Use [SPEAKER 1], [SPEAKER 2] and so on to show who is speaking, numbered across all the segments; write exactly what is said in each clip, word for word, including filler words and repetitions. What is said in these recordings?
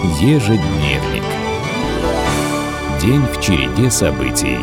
[SPEAKER 1] Ежедневник. День в череде событий.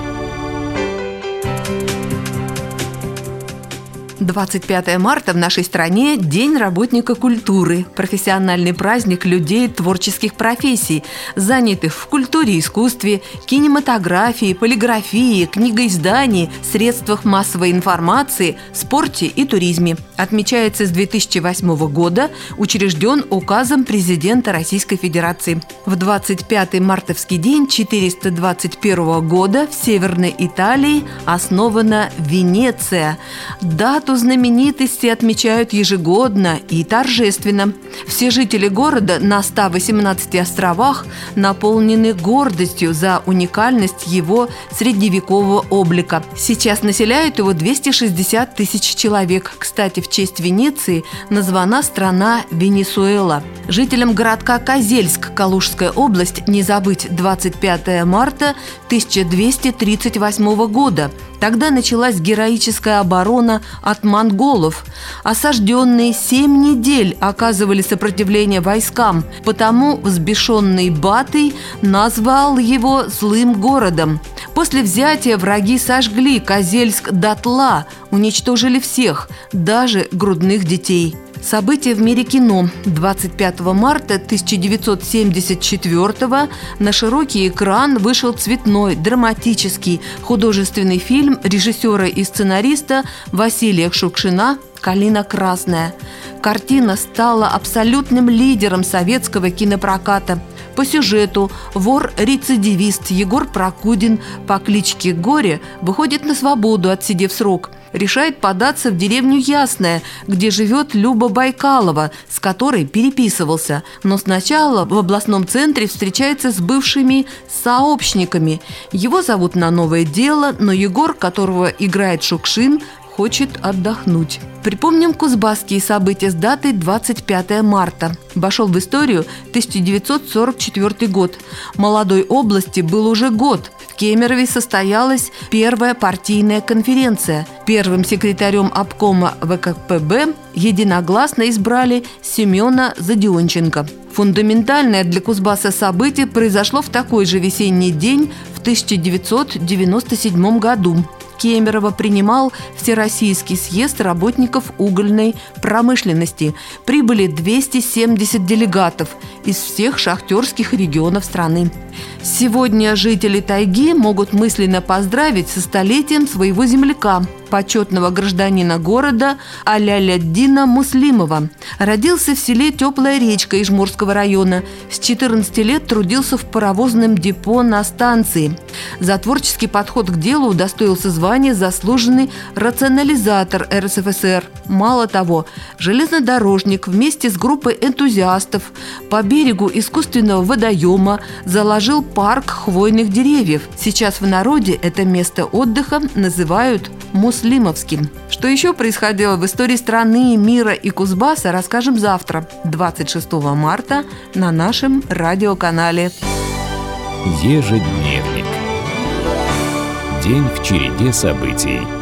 [SPEAKER 2] двадцать пятое марта в нашей стране – День работника культуры, профессиональный праздник людей творческих профессий, занятых в культуре и искусстве, кинематографии, полиграфии, книгоиздании, средствах массовой информации, спорте и туризме. Отмечается с две тысячи восьмого года, учрежден указом президента Российской Федерации. В двадцать пятый мартовский день четыреста двадцать первого года в Северной Италии основана Венеция. Дату знаменитости отмечают ежегодно и торжественно. Все жители города на ста восемнадцати островах наполнены гордостью за уникальность его средневекового облика. Сейчас населяют его двести шестьдесят тысяч человек. Кстати, в честь Венеции названа страна Венесуэла. Жителям городка Козельск, Калужская область, не забыть двадцать пятое марта тысяча двести тридцать восьмого года. Тогда началась героическая оборона от монголов. Осажденные семь недель оказывали сопротивление войскам, потому взбешенный Батый назвал его «злым городом». После взятия враги сожгли Козельск дотла, уничтожили всех, даже грудных детей. События в мире кино. двадцать пятого марта тысяча девятьсот семьдесят четвёртого на широкий экран вышел цветной, драматический, художественный фильм режиссера и сценариста Василия Шукшина «Калина красная». Картина стала абсолютным лидером советского кинопроката. По сюжету вор-рецидивист Егор Прокудин по кличке Горе выходит на свободу, отсидев срок. Решает податься в деревню Ясная, где живет Люба Байкалова, с которой переписывался. Но сначала в областном центре встречается с бывшими сообщниками. Его зовут на новое дело, но Егор, которого играет Шукшин, хочет отдохнуть. Припомним кузбасские события с датой двадцать пятое марта. Вошел в историю тысяча девятьсот сорок четвёртый год. Молодой области был уже год. В Кемерове состоялась первая партийная конференция. Первым секретарем обкома вэ ка пэ бэ единогласно избрали Семена Задионченко. Фундаментальное для Кузбасса событие произошло в такой же весенний день в тысяча девятьсот девяносто седьмом году. Кемерово принимал Всероссийский съезд работников угольной промышленности. Прибыли двести семьдесят делегатов из всех шахтерских регионов страны. Сегодня жители тайги могут мысленно поздравить со столетием своего земляка, почетного гражданина города Аляляддина Муслимова. Родился в селе Теплая речка Ижмурского района. С четырнадцати лет трудился в паровозном депо на станции. За творческий подход к делу удостоился звания «Заслуженный рационализатор эр эс эф эс эр». Мало того, железнодорожник вместе с группой энтузиастов по берегу искусственного водоема заложил парк хвойных деревьев. Сейчас в народе это место отдыха называют Муслимовским. Что еще происходило в истории страны, мира и Кузбасса, расскажем завтра, двадцать шестого марта, на нашем радиоканале.
[SPEAKER 1] Ежедневник. День в череде событий.